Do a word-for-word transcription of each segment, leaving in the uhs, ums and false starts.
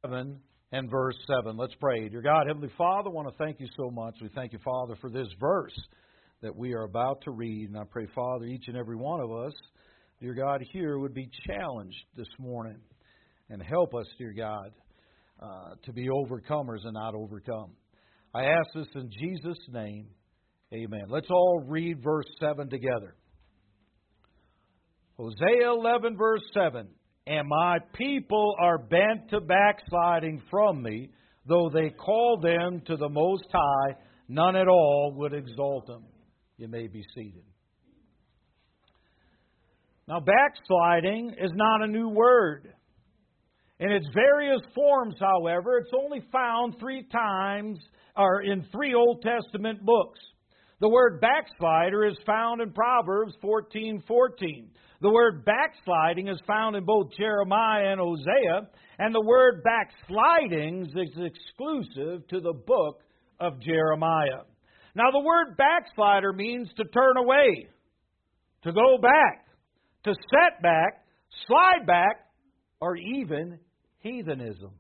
seven and verse seven. Let's pray. Dear God, Heavenly Father, I want to thank you so much. We thank you, Father, for this verse that we are about to read. And I pray, Father, each and every one of us, dear God, here would be challenged this morning. And help us, dear God, uh, to be overcomers and not overcome. I ask this in Jesus' name. Amen. Let's all read verse seven together. Hosea eleven, verse seven. And my people are bent to backsliding from me, though they call them to the Most High, none at all would exalt them. You may be seated. Now, backsliding is not a new word. In its various forms, however, it's only found three times, or in three Old Testament books. The word backslider is found in Proverbs fourteen fourteen. The word backsliding is found in both Jeremiah and Hosea, and the word backsliding is exclusive to the book of Jeremiah. Now, the word backslider means to turn away, to go back, to set back, slide back, or even heathenism.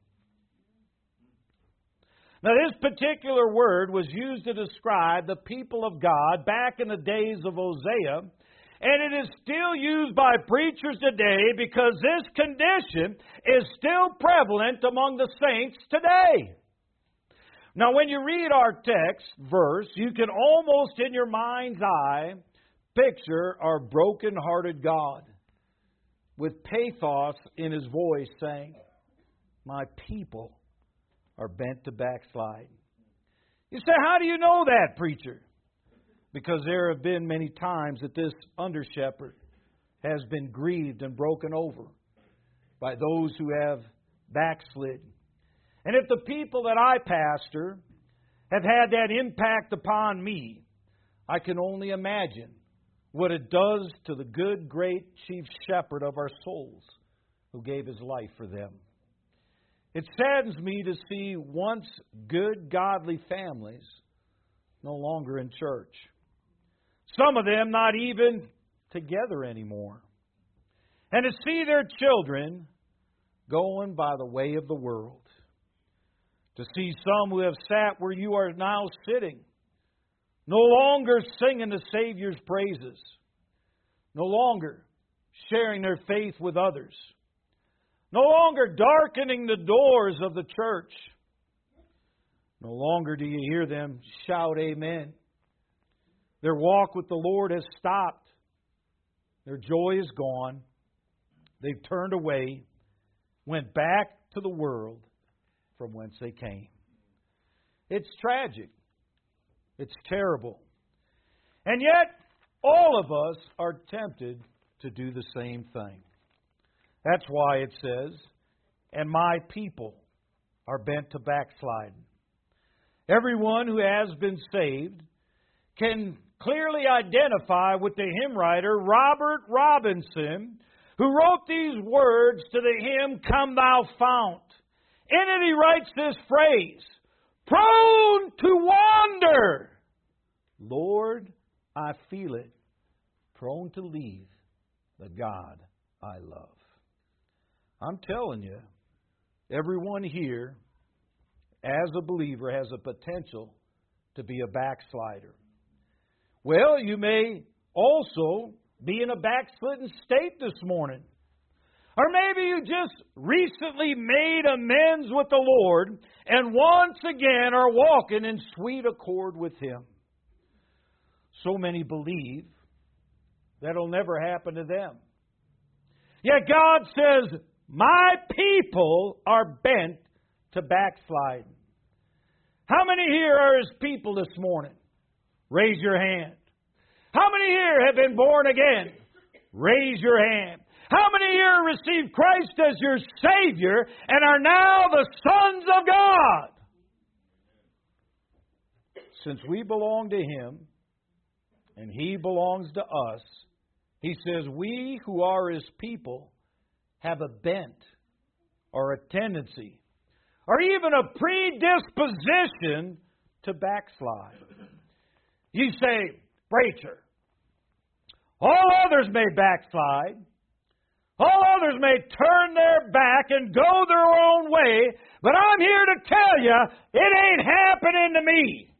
Now, this particular word was used to describe the people of God back in the days of Hosea, and it is still used by preachers today because this condition is still prevalent among the saints today. Now, when you read our text verse, you can almost in your mind's eye picture our broken-hearted God with pathos in His voice saying, "My people are bent to backslide." You say, how do you know that, preacher? Because there have been many times that this under-shepherd has been grieved and broken over by those who have backslid. And if the people that I pastor have had that impact upon me, I can only imagine what it does to the good, great chief shepherd of our souls who gave His life for them. It saddens me to see once good, godly families no longer in church. Some of them not even together anymore. And to see their children going by the way of the world. To see some who have sat where you are now sitting, no longer singing the Savior's praises, no longer sharing their faith with others, no longer darkening the doors of the church. No longer do you hear them shout amen. Their walk with the Lord has stopped. Their joy is gone. They've turned away, went back to the world from whence they came. It's tragic. It's terrible. And yet, all of us are tempted to do the same thing. That's why it says, and my people are bent to backsliding. Everyone who has been saved can clearly identify with the hymn writer Robert Robinson, who wrote these words to the hymn, "Come Thou Fount." In it he writes this phrase, "Prone to wander, Lord, I feel it, prone to leave the God I love." I'm telling you, everyone here, as a believer, has a potential to be a backslider. Well, you may also be in a backslidden state this morning. Or maybe you just recently made amends with the Lord and once again are walking in sweet accord with Him. So many believe that'll never happen to them. Yet God says, my people are bent to backslide. How many here are His people this morning? Raise your hand. How many here have been born again? Raise your hand. How many here received Christ as your Savior and are now the sons of God? Since we belong to Him and He belongs to us, He says we who are His people have a bent or a tendency or even a predisposition to backslide. You say, preacher, all others may backslide, All others may turn their back and go their own way, but I'm here to tell you, it ain't happening to me.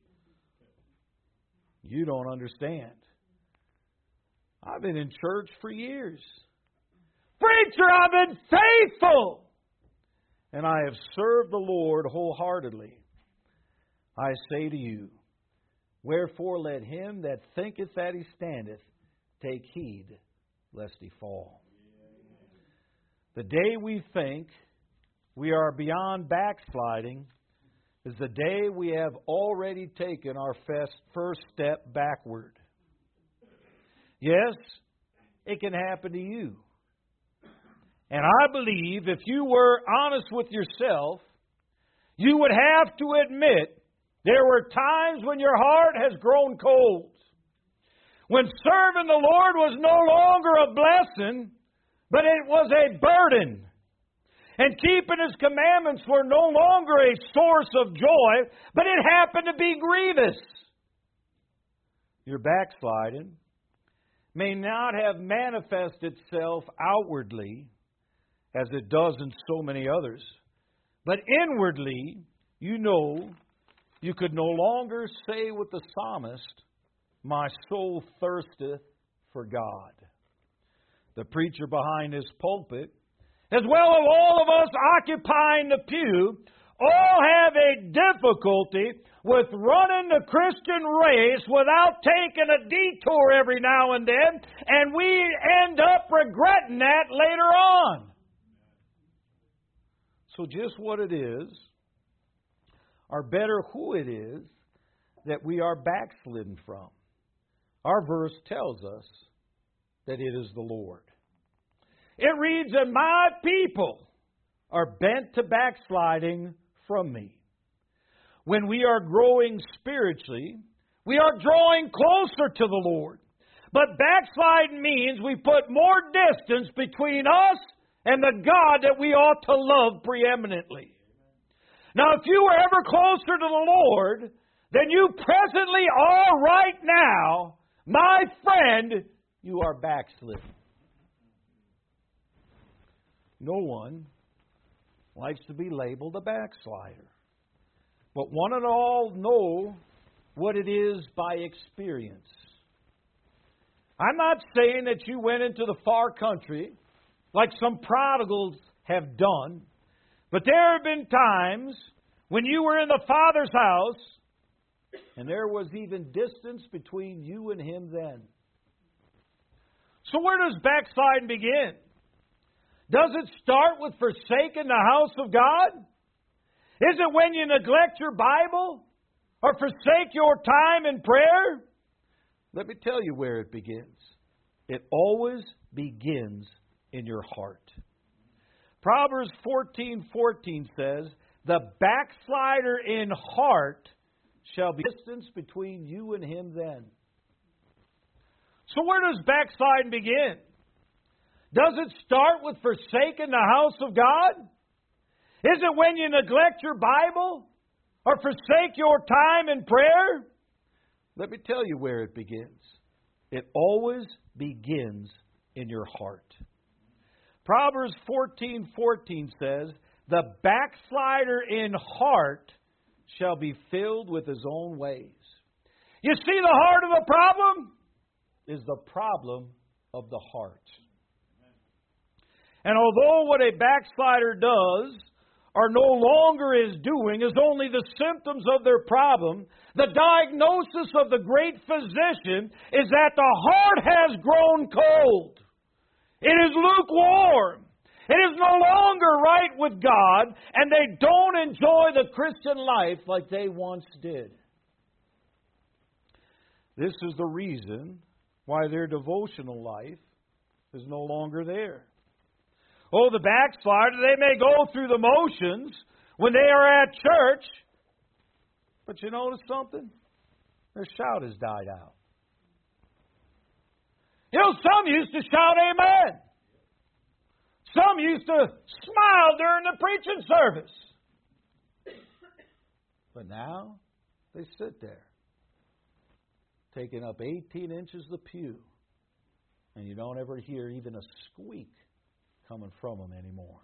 You don't understand. I've been in church for years. Preacher, I've been faithful. And I have served the Lord wholeheartedly. I say to you, wherefore let him that thinketh that he standeth take heed lest he fall. The day we think we are beyond backsliding is the day we have already taken our first step backward. Yes, it can happen to you. And I believe if you were honest with yourself, you would have to admit there were times when your heart has grown cold. When serving the Lord was no longer a blessing, but it was a burden. And keeping His commandments were no longer a source of joy, but it happened to be grievous. Your backsliding may not have manifested itself outwardly, as it does in so many others, but inwardly, you know, you could no longer say with the psalmist, my soul thirsteth for God. The preacher behind his pulpit, as well as all of us occupying the pew, all have a difficulty with running the Christian race without taking a detour every now and then, and we end up regretting that later on. So just what it is, or better who it is, that we are backslidden from. Our verse tells us that it is the Lord. It reads, and my people are bent to backsliding from me. When we are growing spiritually, we are drawing closer to the Lord. But backsliding means we put more distance between us and the God that we ought to love preeminently. Now, if you were ever closer to the Lord than you presently are right now, my friend, you are backslidden. No one likes to be labeled a backslider. But one and all know what it is by experience. I'm not saying that you went into the far country like some prodigals have done, but there have been times when you were in the Father's house and there was even distance between you and Him then. So where does backsliding begin? Does it start with forsaking the house of God? Is it when you neglect your Bible or forsake your time in prayer? Let me tell you where it begins. It always begins in your heart. Proverbs fourteen fourteen says, the backslider in heart shall be distance between you and him then. So where does backsliding begin? Does it start with forsaking the house of God? Is it when you neglect your Bible or forsake your time in prayer? Let me tell you where it begins. It always begins in your heart. Proverbs fourteen fourteen says, the backslider in heart shall be filled with his own ways. You see, the heart of the problem is the problem of the heart. And although what a backslider does or no longer is doing is only the symptoms of their problem, the diagnosis of the great physician is that the heart has grown cold. It is lukewarm. It is no longer right with God, and they don't enjoy the Christian life like they once did. This is the reason why their devotional life is no longer there. Oh, the backslider, they may go through the motions when they are at church, but you notice something? Their shout has died out. You know, some used to shout amen. Some used to smile during the preaching service. But now, they sit there, taking up eighteen inches of the pew, and you don't ever hear even a squeak coming from them anymore.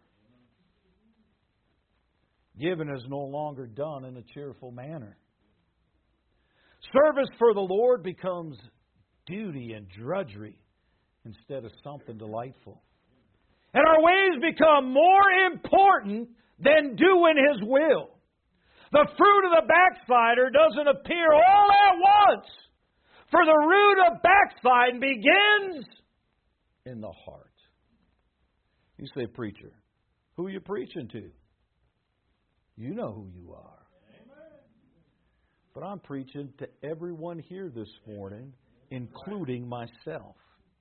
Giving is no longer done in a cheerful manner. Service for the Lord becomes duty and drudgery instead of something delightful. And our ways become more important than doing His will. The fruit of the backslider doesn't appear all at once. For the root of backsliding begins in the heart. You say, preacher, who are you preaching to? You know who you are. But I'm preaching to everyone here this morning, including myself.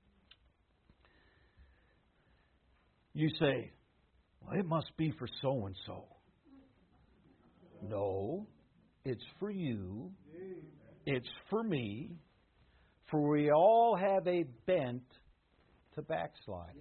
You say, well, it must be for so-and-so. No, it's for you. It's for me. For we all have a bent to backsliding.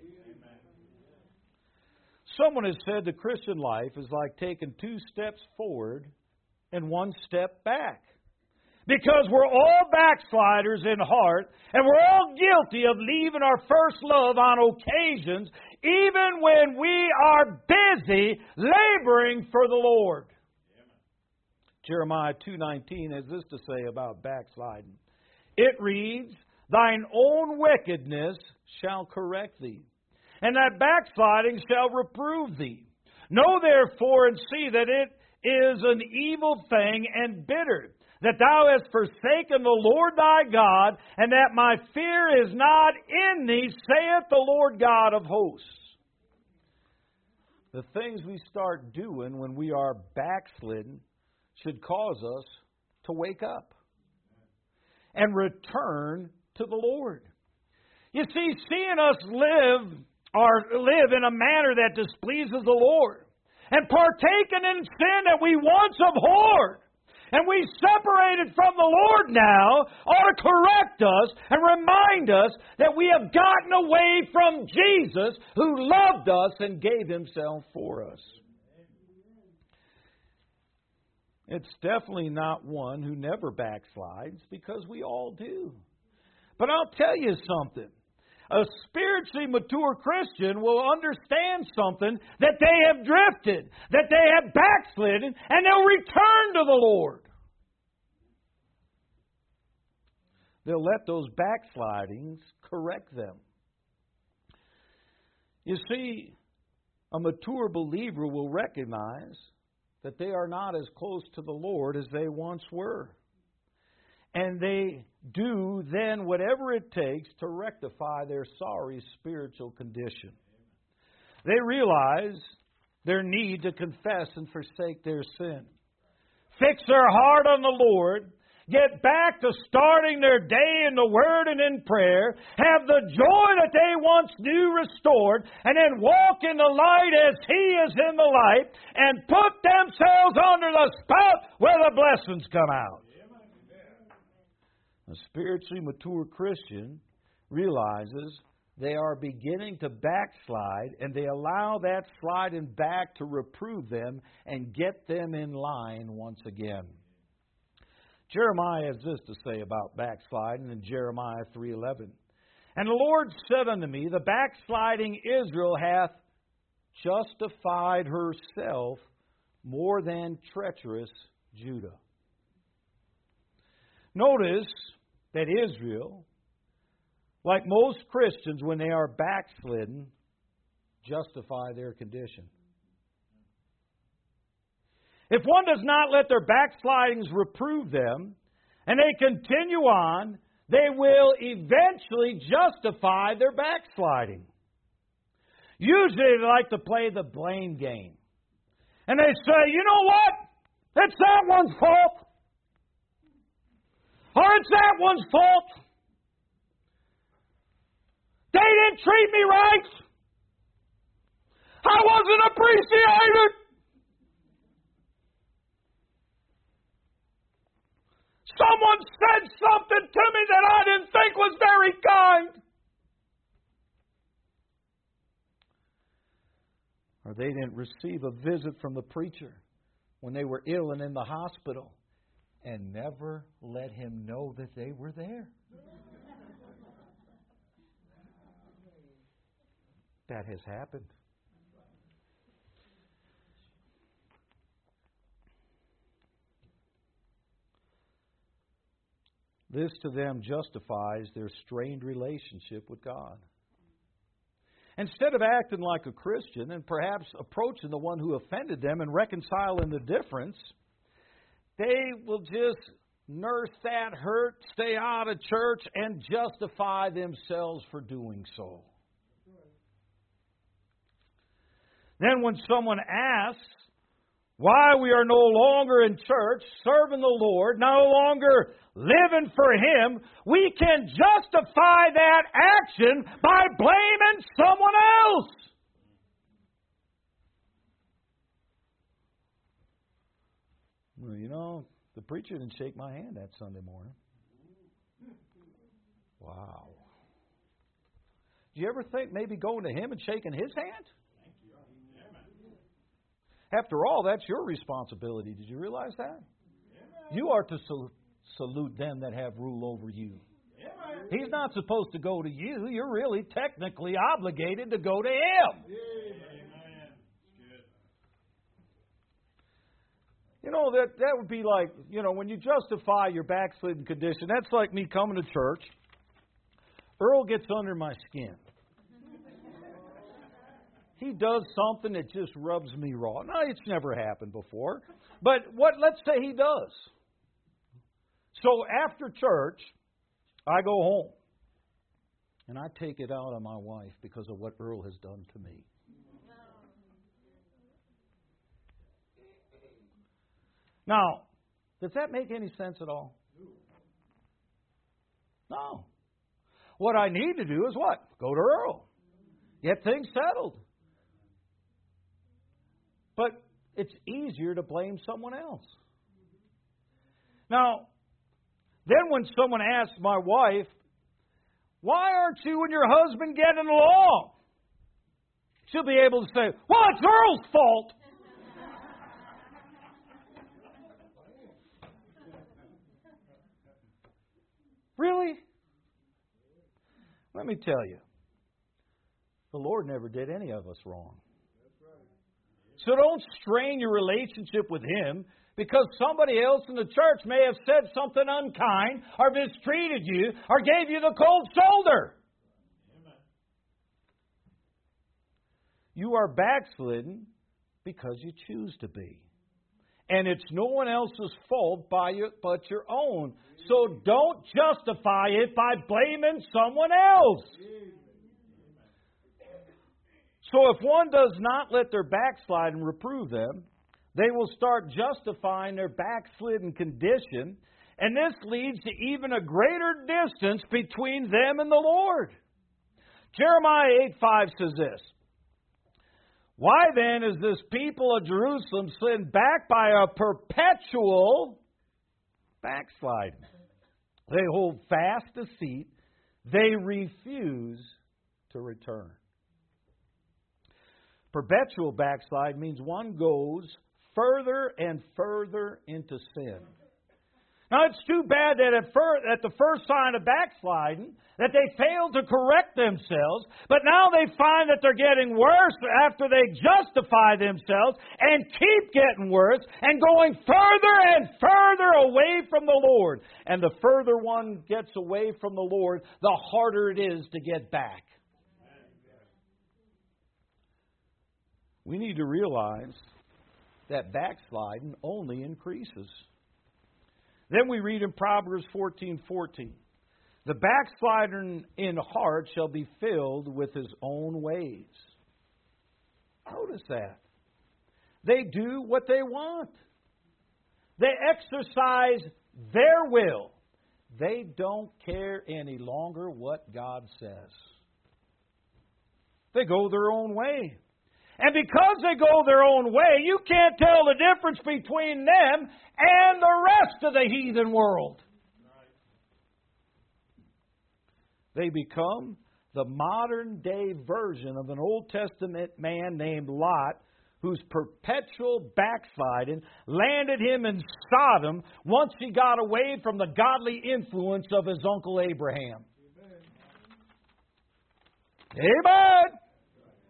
Someone has said the Christian life is like taking two steps forward and one step back. Because we're all backsliders in heart, and we're all guilty of leaving our first love on occasions, even when we are busy laboring for the Lord. Amen. Jeremiah two nineteen has this to say about backsliding. It reads, "Thine own wickedness shall correct thee, and thy backsliding shall reprove thee. Know therefore and see that it is an evil thing and bitter, that thou hast forsaken the Lord thy God, and that my fear is not in thee, saith the Lord God of hosts." The things we start doing when we are backslidden should cause us to wake up and return to the Lord. You see, seeing us live or live in a manner that displeases the Lord, and partaking in sin that we once abhorred, and we separated from the Lord now, ought to correct us and remind us that we have gotten away from Jesus, who loved us and gave Himself for us. It's definitely not one who never backslides, because we all do. But I'll tell you something. A spiritually mature Christian will understand something, that they have drifted, that they have backslidden, and they'll return to the Lord. They'll let those backslidings correct them. You see, a mature believer will recognize that they are not as close to the Lord as they once were. And they do then whatever it takes to rectify their sorry spiritual condition. They realize their need to confess and forsake their sin. Fix their heart on the Lord. Get back to starting their day in the Word and in prayer. Have the joy that they once knew restored. And then walk in the light as He is in the light. And put themselves under the spout where the blessings come out. A spiritually mature Christian realizes they are beginning to backslide, and they allow that sliding back to reprove them and get them in line once again. Jeremiah has this to say about backsliding in Jeremiah three eleven. "And the Lord said unto me, the backsliding Israel hath justified herself more than treacherous Judah." Notice that Israel, like most Christians when they are backslidden, justify their condition. If one does not let their backslidings reprove them, and they continue on, they will eventually justify their backsliding. Usually they like to play the blame game. And they say, you know what? It's that one's fault. Or it's that one's fault. They didn't treat me right. I wasn't appreciated. Someone said something to me that I didn't think was very kind. Or they didn't receive a visit from the preacher when they were ill and in the hospital, and never let him know that they were there. That has happened. This to them justifies their strained relationship with God. Instead of acting like a Christian and perhaps approaching the one who offended them and reconciling the difference, they will just nurse that hurt, stay out of church, and justify themselves for doing so. Then when someone asks why we are no longer in church, serving the Lord, no longer living for Him, we can justify that action by blaming someone else. Well, you know, the preacher didn't shake my hand that Sunday morning. Wow. Do you ever think maybe going to him and shaking his hand? After all, that's your responsibility. Did you realize that? You are to sal- salute them that have rule over you. He's not supposed to go to you. You're really technically obligated to go to him. You know, that, that would be like, you know, when you justify your backslidden condition, that's like me coming to church. Earl gets under my skin. He does something that just rubs me raw. No, it's never happened before. But what? Let's say he does. So after church, I go home. And I take it out on my wife because of what Earl has done to me. Now, does that make any sense at all? No. What I need to do is what? Go to Earl. Get things settled. But it's easier to blame someone else. Now, then when someone asks my wife, why aren't you and your husband getting along? She'll be able to say, well, it's Earl's fault. Really? Let me tell you, the Lord never did any of us wrong. So don't strain your relationship with Him because somebody else in the church may have said something unkind or mistreated you or gave you the cold shoulder. Amen. You are backslidden because you choose to be. And it's no one else's fault by you, but your own. So don't justify it by blaming someone else. So if one does not let their backslide and reprove them, they will start justifying their backslidden condition, and this leads to even a greater distance between them and the Lord. Jeremiah eight five says this, why then is this people of Jerusalem slid back by a perpetual backsliding? They hold fast deceit. They refuse to return. Perpetual backslide means one goes further and further into sin. Now, it's too bad that at, fir- at the first sign of backsliding, that they failed to correct themselves, but now they find that they're getting worse after they justify themselves and keep getting worse and going further and further away from the Lord. And the further one gets away from the Lord, the harder it is to get back. We need to realize that backsliding only increases. Then we read in Proverbs fourteen fourteen, the backslider in heart shall be filled with his own ways. Notice that. They do what they want. They exercise their will. They don't care any longer what God says. They go their own way. And because they go their own way, you can't tell the difference between them and the rest of the heathen world. They become the modern day version of an Old Testament man named Lot, whose perpetual backsliding landed him in Sodom once he got away from the godly influence of his uncle Abraham. Amen. Amen.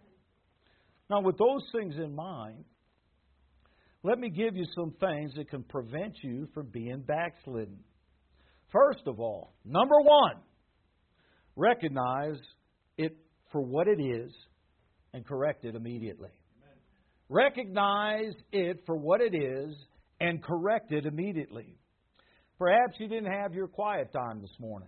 Now, with those things in mind, let me give you some things that can prevent you from being backslidden. First of all, number one, recognize it for what it is and correct it immediately. Amen. Recognize it for what it is and correct it immediately. Perhaps you didn't have your quiet time this morning.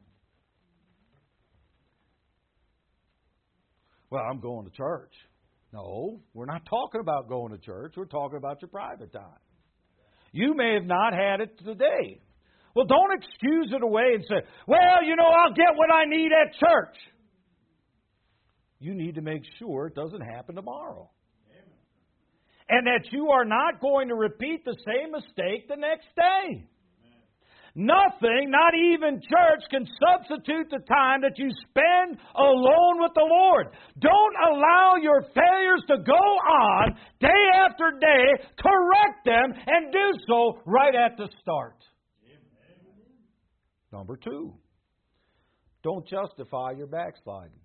Well, I'm going to church. No, we're not talking about going to church. We're talking about your private time. You may have not had it today. Well, don't excuse it away and say, well, you know, I'll get what I need at church. You need to make sure it doesn't happen tomorrow. Amen. And that you are not going to repeat the same mistake the next day. Nothing, not even church, can substitute the time that you spend alone with the Lord. Don't allow your failures to go on day after day. Correct them and do so right at the start. Amen. Number two, don't justify your backsliding.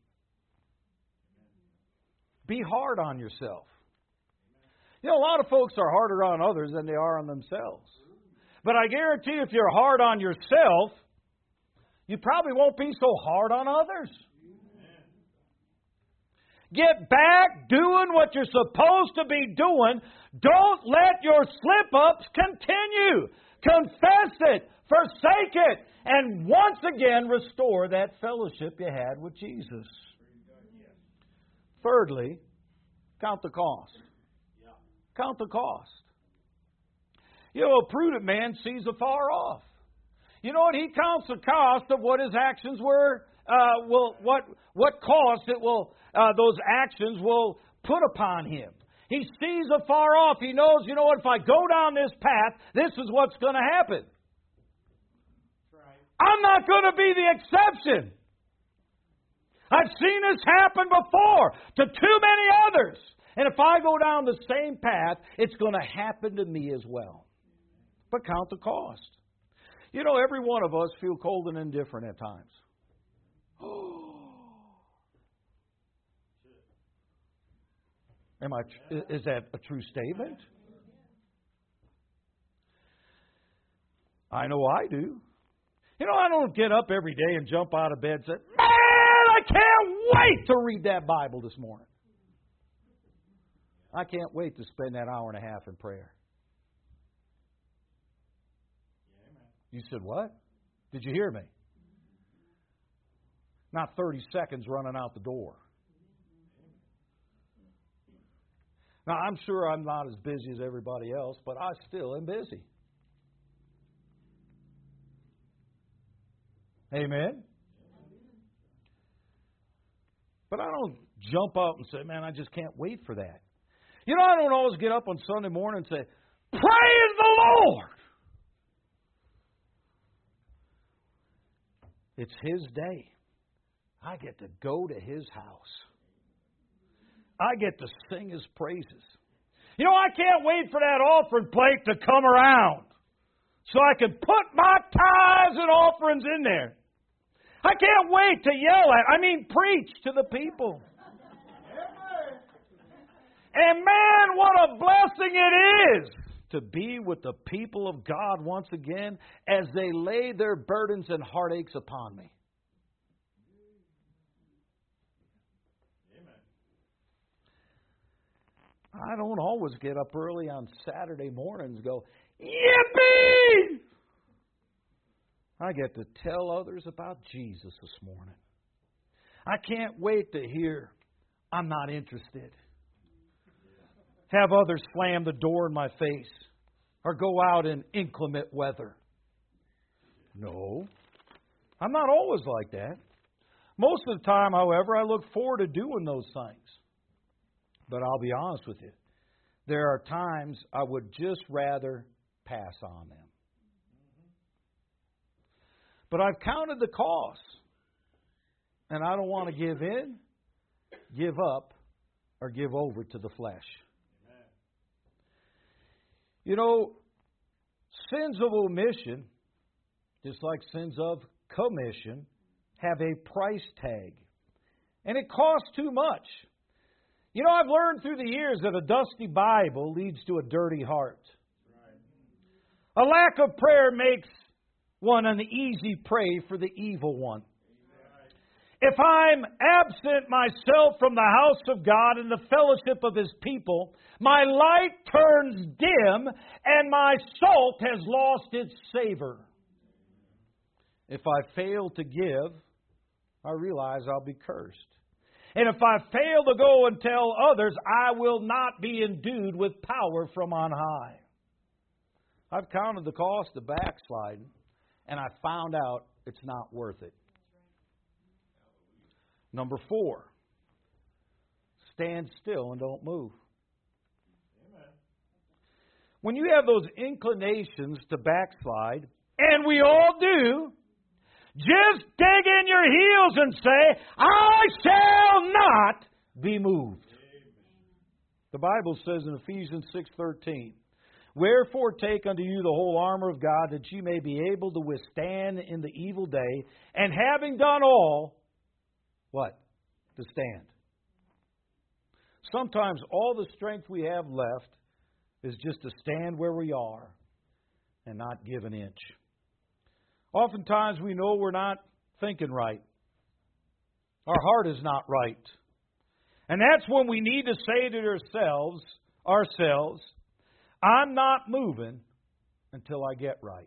Be hard on yourself. You know, a lot of folks are harder on others than they are on themselves. But I guarantee you, if you're hard on yourself, you probably won't be so hard on others. Amen. Get back doing what you're supposed to be doing. Don't let your slip-ups continue. Confess it. Forsake it. And once again, restore that fellowship you had with Jesus. Thirdly, count the cost. Count the cost. You know, a prudent man sees afar off. You know what? He counts the cost of what his actions were, uh, will what what cost it will uh, those actions will put upon him. He sees afar off. He knows, you know what? If I go down this path, this is what's going to happen. Right. I'm not going to be the exception. I've seen this happen before to too many others. And if I go down the same path, it's going to happen to me as well. But count the cost. You know, every one of us feel cold and indifferent at times. Am I? Is that a true statement? I know I do. You know, I don't get up every day and jump out of bed and say, man, I can't wait to read that Bible this morning. I can't wait to spend that hour and a half in prayer. You said, what? Did you hear me? Not thirty seconds running out the door. Now, I'm sure I'm not as busy as everybody else, but I still am busy. Amen? But I don't jump up and say, man, I just can't wait for that. You know, I don't always get up on Sunday morning and say, praise the Lord! It's His day. I get to go to His house. I get to sing His praises. You know, I can't wait for that offering plate to come around so I can put my tithes and offerings in there. I can't wait to yell at, I mean, preach to the people. And man, what a blessing it is to be with the people of God once again as they lay their burdens and heartaches upon me. Amen. I don't always get up early on Saturday mornings and go, yippee! I get to tell others about Jesus this morning. I can't wait to hear, I'm not interested. Have others slam the door in my face or go out in inclement weather. No, I'm not always like that. Most of the time, however, I look forward to doing those things. But I'll be honest with you, there are times I would just rather pass on them. But I've counted the costs, and I don't want to give in, give up, or give over to the flesh. You know, sins of omission, just like sins of commission, have a price tag. And it costs too much. You know, I've learned through the years that a dusty Bible leads to a dirty heart. A lack of prayer makes one an easy prey for the evil one. If I'm absent myself from the house of God and the fellowship of His people, my light turns dim and my salt has lost its savor. If I fail to give, I realize I'll be cursed. And if I fail to go and tell others, I will not be endued with power from on high. I've counted the cost of backsliding, and I found out it's not worth it. Number four, stand still and don't move. Amen. When you have those inclinations to backslide, and we all do, just dig in your heels and say, I shall not be moved. Amen. The Bible says in Ephesians six thirteen, wherefore take unto you the whole armor of God, that ye may be able to withstand in the evil day, and having done all, what? To stand. Sometimes all the strength we have left is just to stand where we are and not give an inch. Oftentimes we know we're not thinking right. Our heart is not right. And that's when we need to say to ourselves, ourselves, I'm not moving until I get right.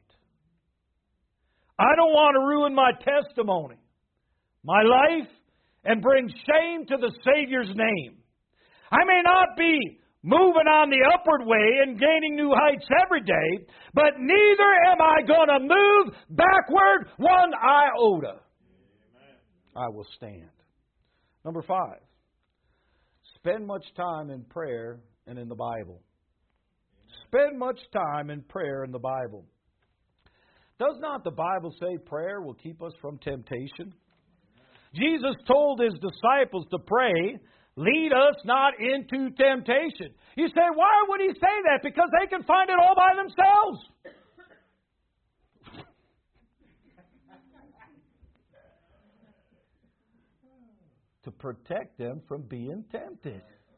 I don't want to ruin my testimony, my life, and bring shame to the Savior's name. I may not be moving on the upward way and gaining new heights every day, but neither am I going to move backward one iota. Amen. I will stand. Number five, spend much time in prayer and in the Bible. Spend much time in prayer in the Bible. Does not the Bible say prayer will keep us from temptation? Jesus told His disciples to pray, lead us not into temptation. You say, why would He say that? Because they can find it all by themselves. To protect them from being tempted.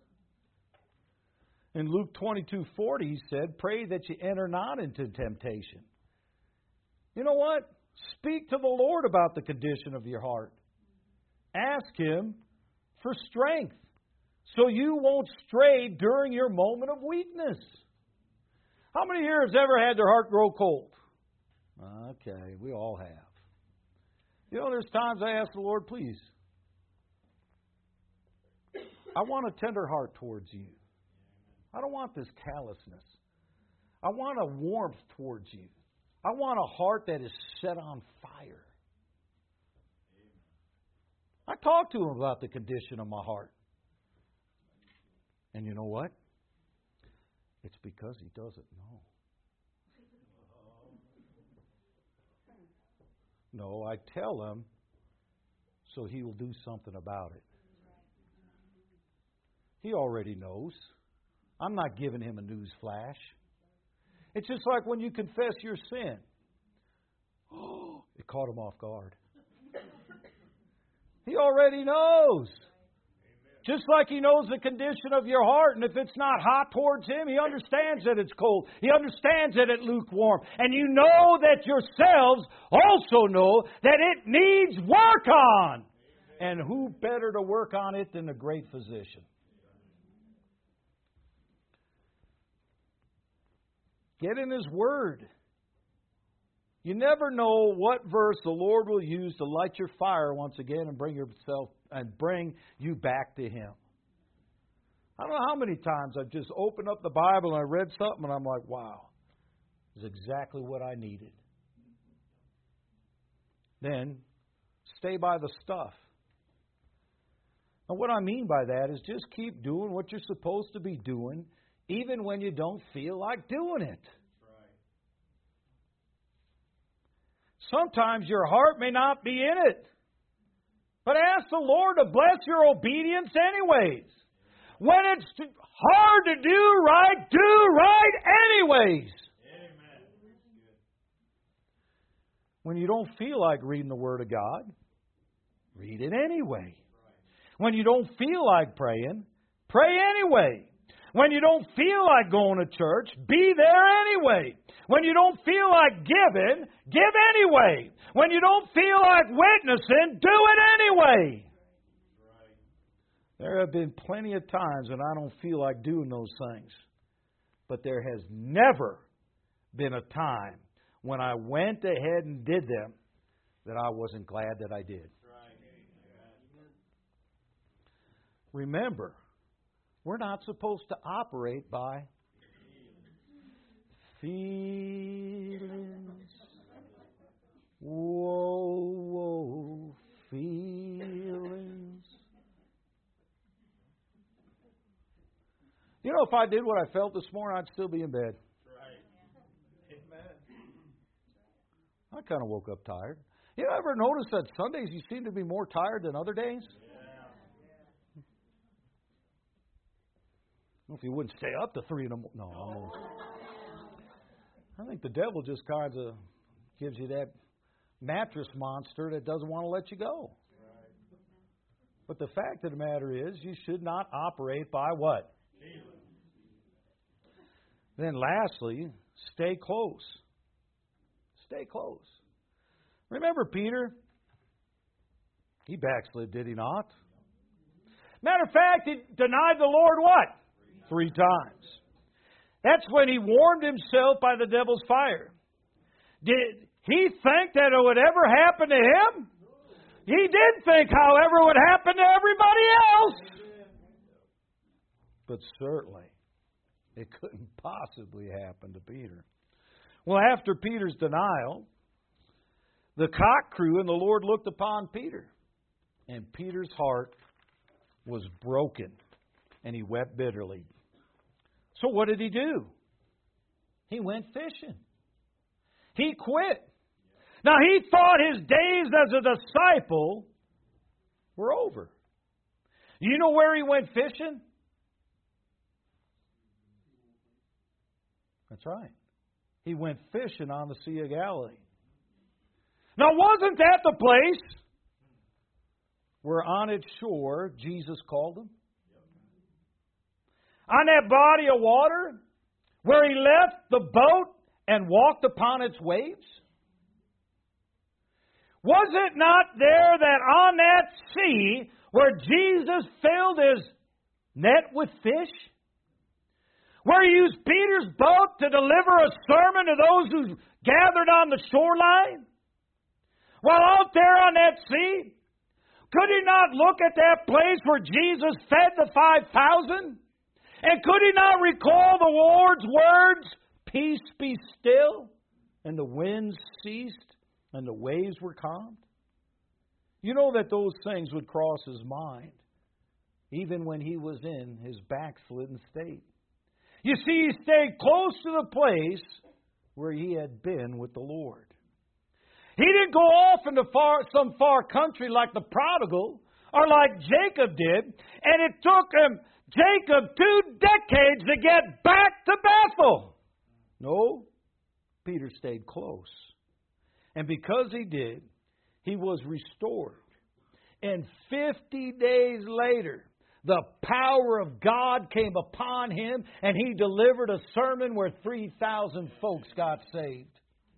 In Luke twenty-two forty, He said, pray that you enter not into temptation. You know what? Speak to the Lord about the condition of your heart. Ask Him for strength so you won't stray during your moment of weakness. How many here has ever had their heart grow cold? Okay, we all have. You know, there's times I ask the Lord, please, I want a tender heart towards you. I don't want this callousness. I want a warmth towards you. I want a heart that is set on fire. I talked to Him about the condition of my heart. And you know what? It's because He doesn't know. No, I tell Him so He will do something about it. He already knows. I'm not giving Him a news flash. It's just like when you confess your sin. Oh, it caught Him off guard. He already knows. Just like He knows the condition of your heart. And if it's not hot towards Him, He understands that it's cold. He understands that it's lukewarm. And you know that yourselves also know that it needs work on. And who better to work on it than the great physician? Get in His Word. You never know what verse the Lord will use to light your fire once again and bring yourself and bring you back to Him. I don't know how many times I've just opened up the Bible and I read something and I'm like, wow, this is exactly what I needed. Then stay by the stuff. And what I mean by that is just keep doing what you're supposed to be doing, even when you don't feel like doing it. Sometimes your heart may not be in it. But ask the Lord to bless your obedience anyways. When it's hard to do right, do right anyways. Amen. When you don't feel like reading the Word of God, read it anyway. When you don't feel like praying, Pray anyway. When you don't feel like going to church, be there anyway. When you don't feel like giving, give anyway. When you don't feel like witnessing, do it anyway. There have been plenty of times when I don't feel like doing those things. But there has never been a time when I went ahead and did them that I wasn't glad that I did. Remember, we're not supposed to operate by feelings. Whoa, whoa, feelings. You know, if I did what I felt this morning, I'd still be in bed. I kind of woke up tired. You ever notice that Sundays you seem to be more tired than other days? Well, if you wouldn't stay up to three in the morning. No, almost. I think the devil just kind of gives you that mattress monster that doesn't want to let you go. But the fact of the matter is, you should not operate by what? Then lastly, stay close. Stay close. Remember Peter? He backslid, did he not? Matter of fact, he denied the Lord what? Three times. That's when he warmed himself by the devil's fire. Did he think that it would ever happen to him? He did think, however, it would happen to everybody else. But certainly, it couldn't possibly happen to Peter. Well, after Peter's denial, the cock crew and the Lord looked upon Peter. And Peter's heart was broken, and he wept bitterly. So what did he do? He went fishing. He quit. Now, he thought his days as a disciple were over. You know where he went fishing? That's right. He went fishing on the Sea of Galilee. Now, wasn't that the place where on its shore Jesus called him? On that body of water where he left the boat and walked upon its waves? Was it not there that on that sea where Jesus filled his net with fish? Where he used Peter's boat to deliver a sermon to those who gathered on the shoreline? While out there on that sea, could he not look at that place where Jesus fed the five thousand? And could he not recall the Lord's words, "Peace be still," and the winds ceased, and the waves were calmed? You know that those things would cross his mind, even when he was in his backslidden state. You see, he stayed close to the place where he had been with the Lord. He didn't go off into far, some far country like the prodigal, or like Jacob did, and it took him, Jacob, two decades to get back to Bethel. No, Peter stayed close. And because he did, he was restored. And fifty days later, the power of God came upon him, and he delivered a sermon where three thousand folks got saved.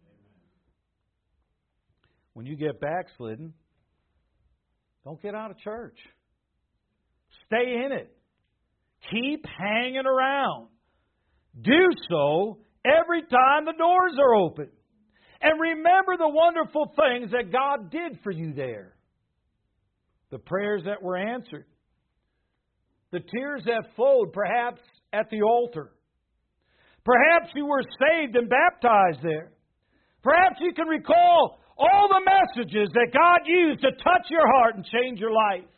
When you get backslidden, don't get out of church. Stay in it. Keep hanging around. Do so every time the doors are open. And remember the wonderful things that God did for you there. The prayers that were answered. The tears that flowed, perhaps at the altar. Perhaps you were saved and baptized there. Perhaps you can recall all the messages that God used to touch your heart and change your life.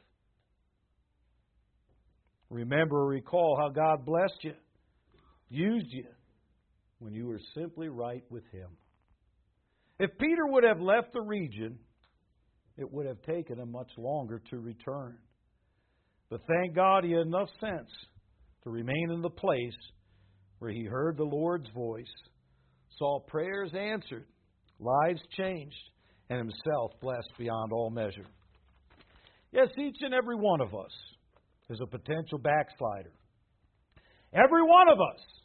Remember or recall how God blessed you, used you, when you were simply right with Him. If Peter would have left the region, it would have taken him much longer to return. But thank God he had enough sense to remain in the place where he heard the Lord's voice, saw prayers answered, lives changed, and himself blessed beyond all measure. Yes, each and every one of us is a potential backslider. Every one of us